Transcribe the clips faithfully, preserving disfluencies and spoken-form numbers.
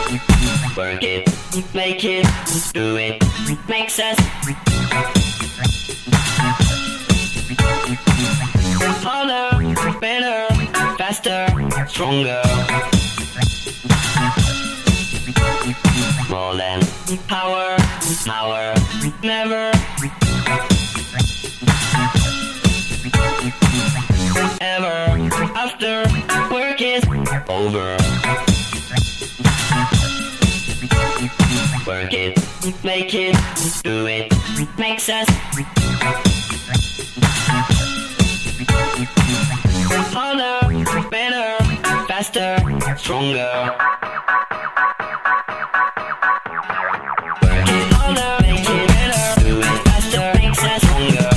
Work it, make it, do it, makes us harder, better, faster, stronger. More than power, power, never ever after work is over. Work it, make it, do it, makes us harder, better, faster, stronger. Work it harder, make it better, do it faster, makes us stronger.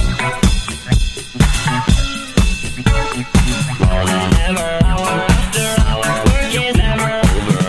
More than ever, hour after hour, work is never over.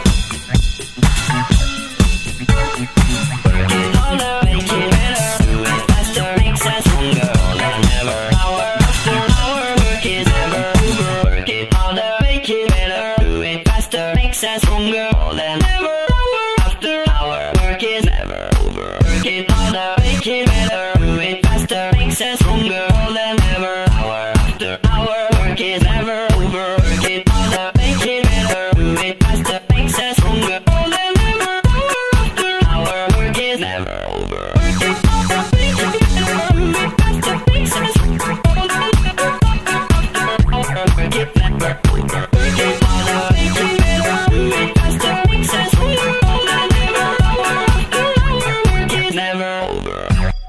Work it harder, make it better, do it faster, makes us stronger. More than ever, hour after hour, work is never over. Work it harder, make it better, do it faster, makes us stronger. More than ever, hour after hour, work is never over. Work it harder, make it better, do it faster, makes us stronger. More than ever, hour after hour, work is never over. Work it harder, make it better, do it faster, makes us stronger. More than ever, hour after hour, work is never over. Work it harder, make it better, do it faster, makes us stronger. More than ever, hour after hour, work is never over. Work it harder, make it better, do it faster, makes us stronger. More than ever, hour after hour, work is never over.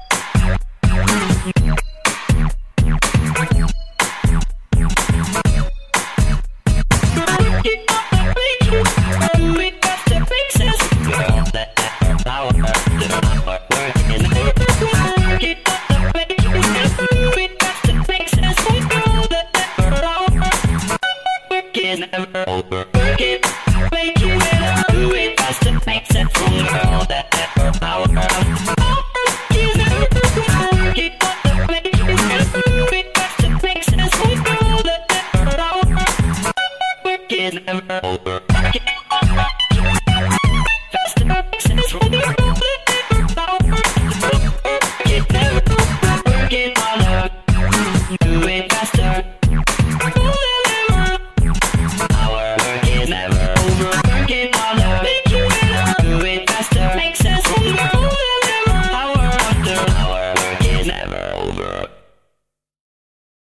Never over. Work it, make it better, do it faster, makes it stronger. All that ever power of is never over. Work it, make it better, do it faster, makes it stronger. All that ever power work is never over. Work it faster, makes it stronger. All that ever power work it never over. Work it harder, do it faster. Never over, work it harder, make it better, do it faster, makes us stronger.